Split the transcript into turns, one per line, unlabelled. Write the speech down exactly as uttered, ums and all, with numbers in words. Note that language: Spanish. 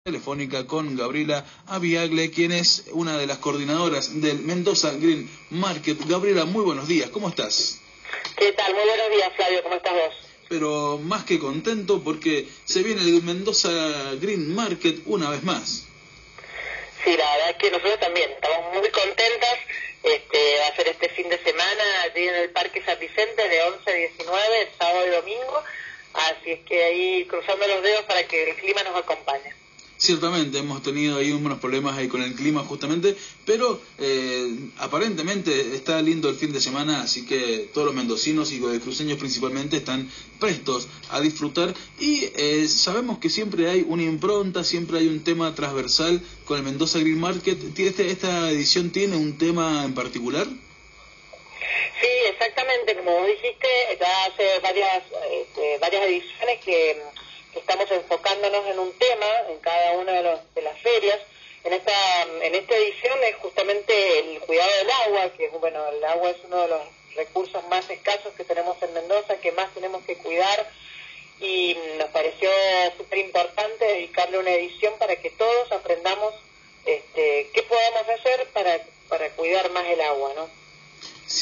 Telefónica con Gabriela Aviagle, quien es una de las coordinadoras del Mendoza Green Market. Gabriela, muy buenos días, ¿cómo estás?
¿Qué tal? Muy buenos días, Flavio, ¿cómo estás vos?
Pero más que contento porque se viene el Mendoza Green Market una vez más.
Sí, la verdad es que nosotros también estamos muy contentas. Este, va a ser este fin de semana allí en el Parque San Vicente de once a diecinueve, sábado y domingo. Así es que ahí cruzando los dedos para que el clima nos acompañe.
Ciertamente hemos tenido ahí unos problemas ahí con el clima justamente, pero eh, aparentemente está lindo el fin de semana, así que todos los mendocinos y cruceños principalmente están prestos a disfrutar y eh, sabemos que siempre hay una impronta, siempre hay un tema transversal con el Mendoza Green Market. Este, ¿Esta edición tiene un tema en particular?
Sí, exactamente, como vos dijiste, ya hace varias, este, varias ediciones que... estamos enfocándonos en un tema en cada una de, los, de las ferias. En esta en esta edición es justamente el cuidado del agua, que bueno, el agua es uno de los recursos más escasos que tenemos en Mendoza, que más tenemos que cuidar, y nos pareció súper importante dedicarle una edición para que todos aprendamos este, qué podemos hacer para, para cuidar más el agua, ¿no?